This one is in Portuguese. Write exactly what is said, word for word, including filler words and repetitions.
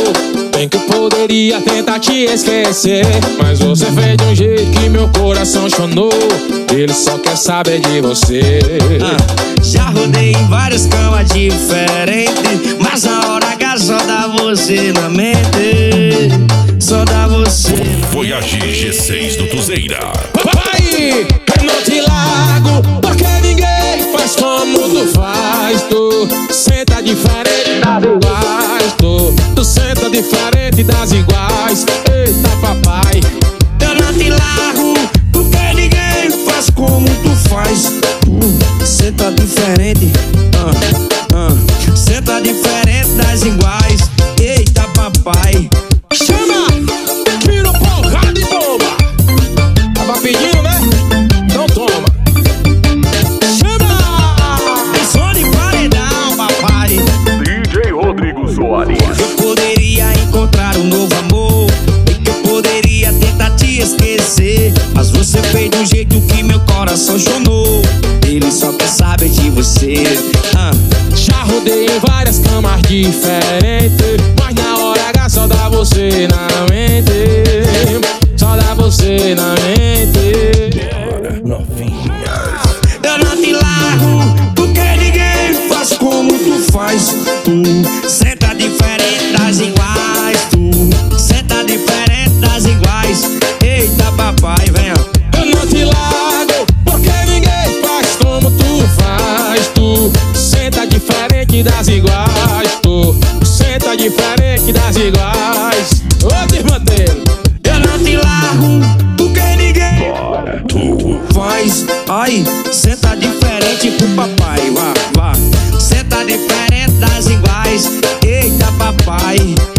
Bem que eu poderia tentar te esquecer, mas você fez de um jeito que meu coração chonou. Ele só quer saber de você. ah, Já rodei em várias camas diferentes, mas na hora H só dá você na mente. Só dá você. Voyage G seis do Tuzeira. Papai, eu não te largo, porque ninguém faz como tu faz. Tu senta diferente das iguais. Tu, tu senta diferente das iguais. Eita papai, eu não te largo, porque ninguém faz como tu faz. Tu senta diferente, ah, ah, senta diferente das iguais. Eita papai, chama, tira porrada e bomba. Tava pedindo, né? Então toma. Chama! tem som de paredão, papai. D J Rodrigo Soares. Eu poderia encontrar um novo amor, e que eu poderia tentar te esquecer, mas você fez de um jeito que meu coração chonou. Ele só quer saber de você. ah. Já rodei em várias camas diferentes, mas na hora H só dá você na mente. Só dá você na mente. Novinhas. Eu não te largo, porque ninguém faz como tu faz. Tu senta diferente das iguais. Tu senta diferente das iguais. Eita papai, venha. Eu não te largo, porque ninguém faz como tu faz. Tu senta diferente das iguais. Tu senta diferente das iguais. Ô desmanteiro, Eu não te largo, porque ninguém Bora, tu. faz. Ai, senta diferente pro papai, vá, vá. Senta diferente das iguais. Eita papai.